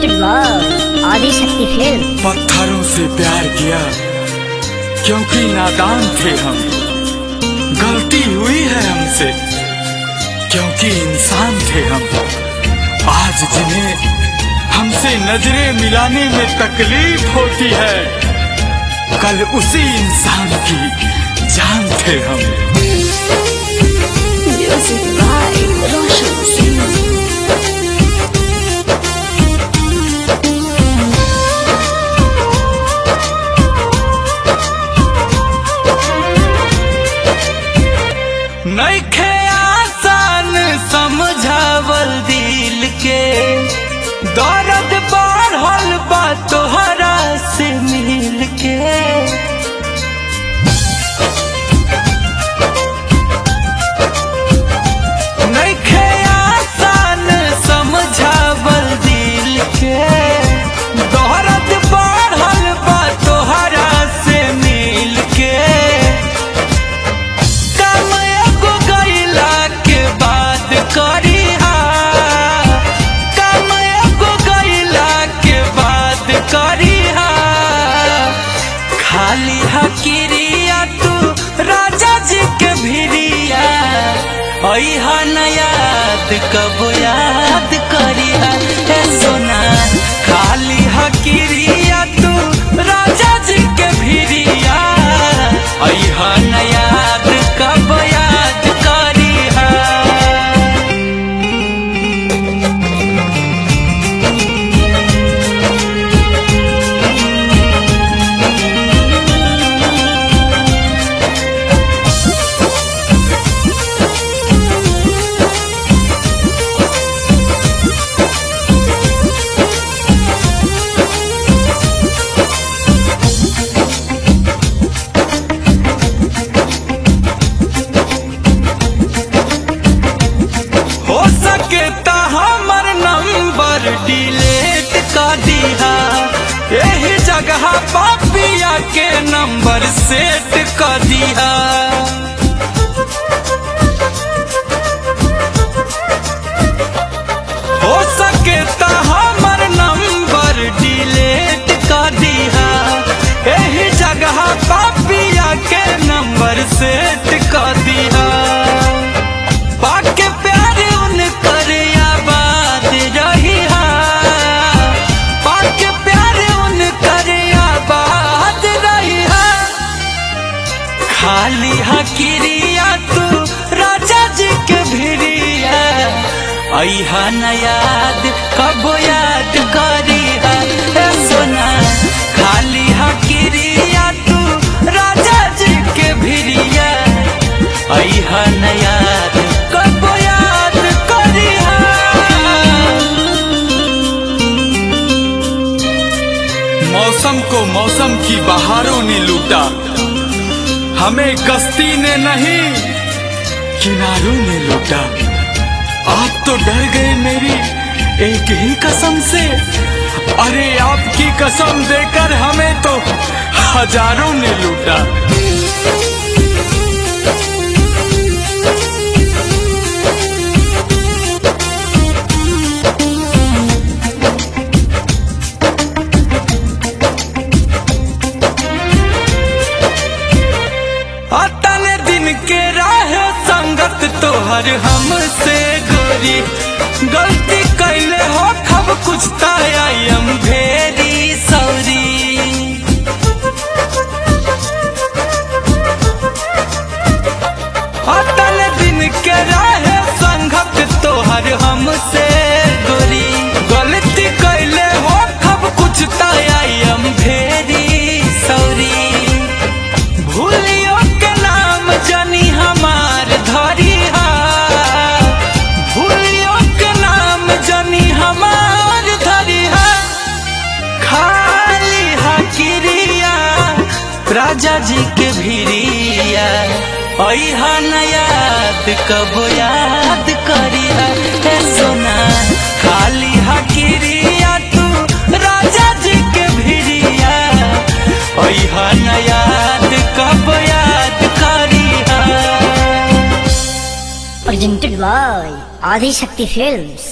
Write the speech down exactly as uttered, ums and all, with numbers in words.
Presented by Adishakti film. पत्थरों से प्यार किया क्योंकि नादान थे हम, गलती हुई है हमसे क्योंकि इंसान थे हम। आज जिन्हें हमसे नजरें मिलाने में तकलीफ होती है, कल उसी इंसान की जान थे हम। Music by Roshan Singh. नइखे आसान समझावल दिल के, दर्द बढ़ल बा तोहरा से मिल के। नइखे आसान समझावल दिल के, दर्द बढ़ल बा तोहरा से मिल के। करिहा काम एगो गइला के बाद करिहा, खाली हकिरिया तू राजा जी के भिरिया, अइहा न याद कब याद करिहा। हे सोना खाली हकिरिया तू राजा जी के भिरिया, अइहा न याद कब याद करिहा। डिलीट कर दिया यही जगह पापिया के नंबर सेट कर दिया। हो सके तो हमर नंबर डिलीट कर दिया यही जगह पापिया के नंबर सेट कर दिया। बाके प्यार उनकर आबाद रही, खाली हकिरिया तू राजा जी के भिरिया, अइहा न याद कब याद करिहा। हे सोना खाली हकिरिया तू राजा जी के भिरिया, अइहा न याद कब याद करिहा। मौसम को मौसम की बहारों ने लूटा, हमें कश्ती ने नहीं किनारों ने लूटा। आप तो डर गए मेरी एक ही कसम से, अरे आपकी कसम देकर हमें तो हजारों ने लूटा। अतने दिन के राह संगत तोहर हमसे गोरी, गलती कैले हो खब कुछ आई एम वेरी सॉरी। अतने दिन के राह संगत तोहर हमसे गोरी, गलती कैले हो खब कुछ आई एम वेरी सॉरी। भूलियो के नाम जनी हमार धरिहा, भूलियो के नाम जनी हमार धरिहा। खाली हकिरिया राजा जी के भिरिया, अइहा न याद कब याद करिहा। हे सोना खाली हकिरिया तू राजा जी के भिरिया, अइहा न याद कब याद करिहा। Presented by Adishakti films.